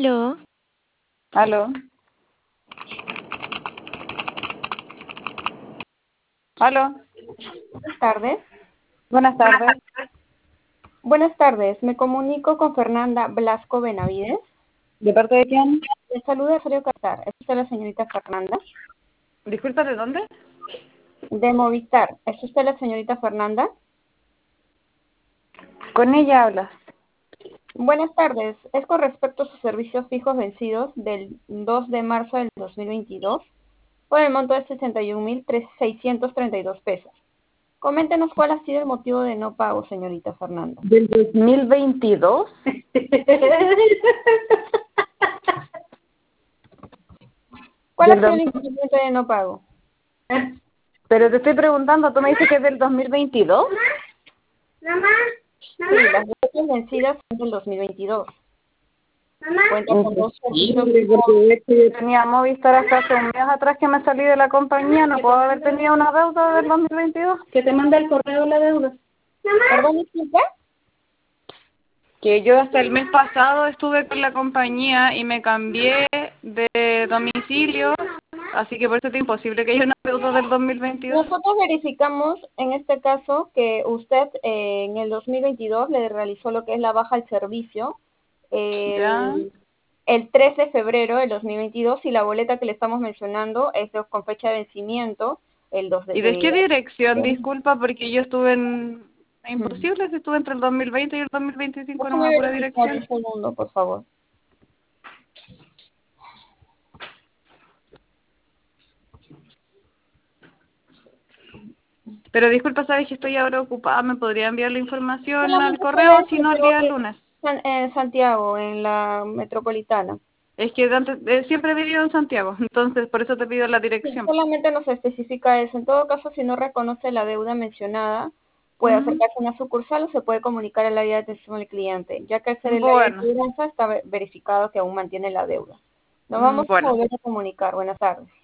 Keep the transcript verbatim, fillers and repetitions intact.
Aló, Aló, aló, Buenas tardes. buenas tardes. Buenas tardes. Me comunico con Fernanda Blasco Benavides. ¿De parte de quién? Le saluda Rosario Casar. ¿Es usted la señorita Fernanda? Disculpa, ¿de dónde? De Movistar. ¿Es usted la señorita Fernanda? Con ella hablas. Buenas tardes. Es con respecto a sus servicios fijos vencidos del dos de marzo del dos mil veintidós por el monto de sesenta y un mil seiscientos treinta y dos pesos. Coméntenos cuál ha sido el motivo de no pago, señorita Fernanda. ¿Del dos mil veintidós? ¿Cuál Del ha sido dos- el inconveniente de no pago? Pero te estoy preguntando, ¿tú me dices que es del dos mil veintidós? Sí, las deudas vencidas son del dos mil veintidós. Cuenta con dos servicios Imposible, porque es que yo tenía Movistar hasta hace un mes atrás que me salí de la compañía, no puedo haber tenido una deuda del dos mil veintidós. Que te manda el correo la deuda. ¿Perdón, disculpa? Que yo hasta el mes pasado estuve con la compañía y me cambié de domicilio, así que por eso es imposible que haya una deuda del dos mil veintidós. Nosotros verificamos en este caso que usted eh, en el dos mil veintidós le realizó lo que es la baja al servicio ¿Ya? el, el tres de febrero del dos mil veintidós y la boleta que le estamos mencionando es de- con fecha de vencimiento el dos de... ¿Y de qué de- dirección? de- Disculpa, porque yo estuve en... Hmm. Imposible, si estuve entre el dos mil veinte y el dos mil veinticinco en Déjame una pura verificar un dirección. segundo, por favor. Pero disculpa, sabes que estoy ahora ocupada, ¿me podría enviar la información al Solamente correo o sale si no el día en lunes? San- en Santiago, en la metropolitana. Es que de antes, de- siempre he vivido en Santiago, entonces por eso te pido la Sí, dirección. solamente nos especifica eso. En todo caso, si no reconoce la deuda mencionada, puede Ujú. acercarse a una sucursal o se puede comunicar al área de atención al cliente, ya que al ser el área de Bueno, cobranza está ve- verificado que aún mantiene la deuda. Nos mm, vamos a bueno. volver a comunicar. Buenas tardes.